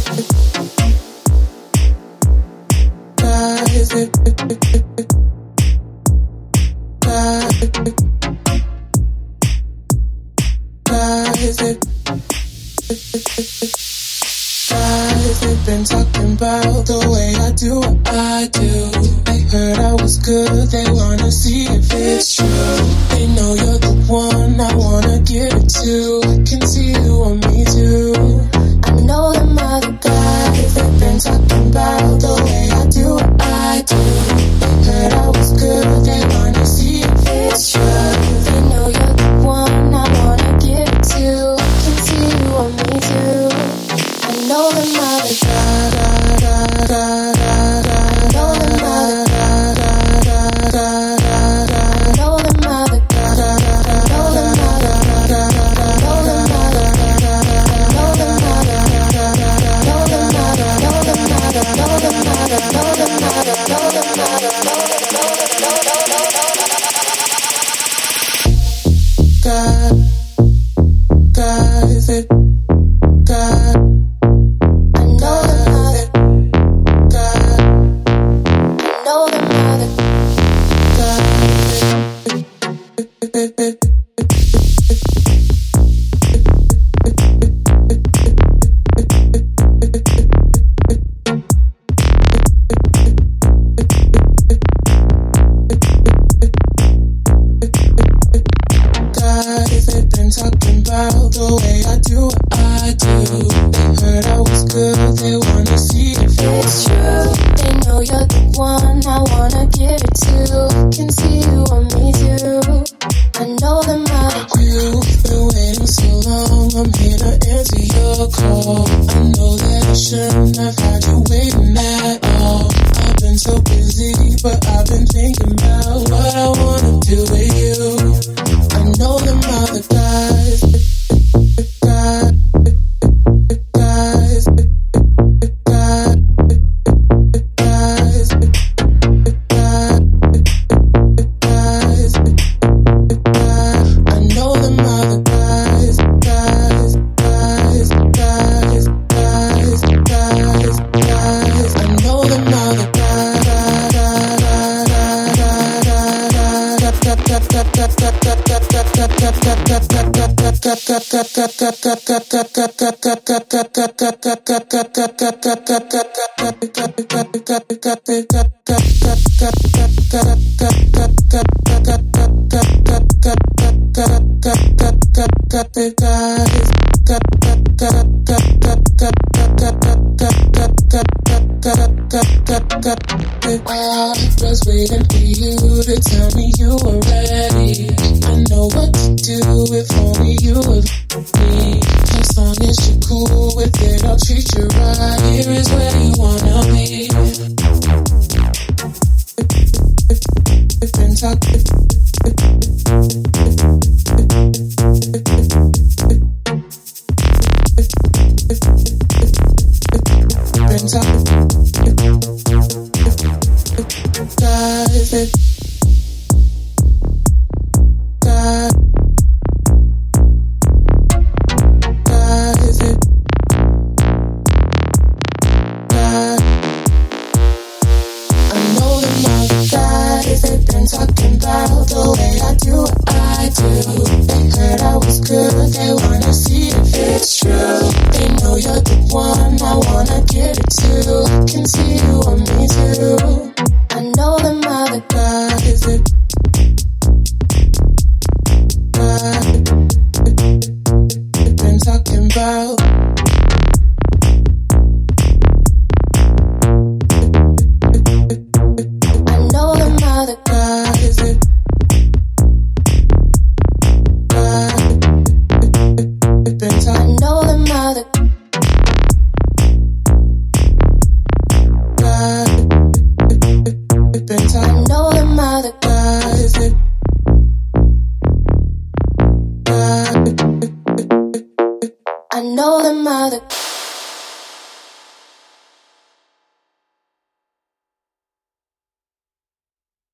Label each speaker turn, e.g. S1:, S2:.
S1: Been talking about the way I do what I do. They heard I was good, they wanna see if it's true. They know you're the one I wanna give it to. Can see you on me too. I know them other guys, they've been talking about the way I do what I do. They heard I was good, they wanna see if it's true. They know you're the one I wanna give it to. Can see you on me too. I know them other guys. I was waiting for you to tell me you were ready. I know what to do if only you would me. As long as you're cool with it, I'll treat you right. Here is where you wanna be. Been talking. Been talking. Guys, it they've been talking about the way I do what I do. They heard I was good, they wanna see if it's true. They know you're the one I wanna give it to. Can see you on me too.